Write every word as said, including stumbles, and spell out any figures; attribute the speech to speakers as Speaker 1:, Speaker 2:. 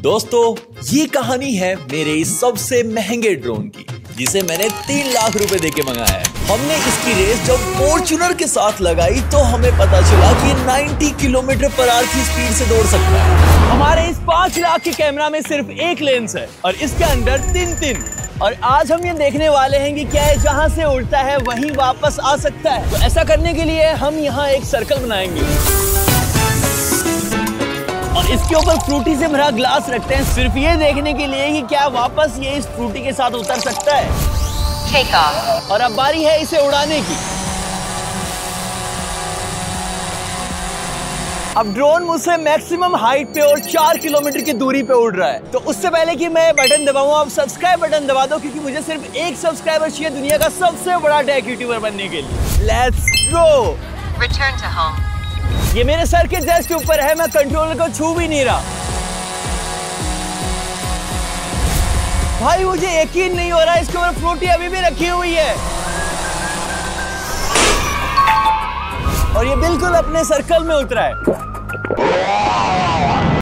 Speaker 1: दोस्तों ये कहानी है मेरे इस सबसे महंगे ड्रोन की, जिसे मैंने तीन लाख रुपए देके मंगाया है। हमने इसकी रेस जब फॉर्च्यूनर के साथ लगाई तो हमें पता चला कि नब्बे किलोमीटर पर आवर की स्पीड से दौड़ सकता है।
Speaker 2: हमारे इस पांच लाख के कैमरा में सिर्फ एक लेंस है और इसके अंदर तीन तीन। और आज हम ये देखने वाले हैं कि क्या है जहां से उड़ता है वहीं वापस आ सकता है। तो ऐसा करने के लिए हम यहाँ एक सर्कल बनाएंगे और इसके ऊपर फ्रूटी से भरा ग्लास रखते हैं, सिर्फ ये देखने के लिए कि क्या वापस ये इस फ्रूटी के साथ उतर सकता है।
Speaker 3: Take off.
Speaker 2: और अब बारी है इसे उड़ाने की। अब ड्रोन मुझसे मैक्सिमम हाइट पे और चार किलोमीटर की दूरी पे उड़ रहा है। तो उससे पहले कि मैं बटन दबाऊं, आप सब्सक्राइब बटन दबा दो, क्योंकि मुझे सिर्फ एक सब्सक्राइबर चाहिए दुनिया का सबसे बड़ा टेक यूट्यूबर बनने के लिए। Let's go.
Speaker 3: Return to home.
Speaker 2: ये मेरे सर के जस्ट ऊपर है, मैं कंट्रोलर को छू भी नहीं रहा। भाई मुझे यकीन नहीं हो रहा, इसके ऊपर फ्रूटी अभी भी रखी हुई है और ये बिल्कुल अपने सर्कल में उतरा है।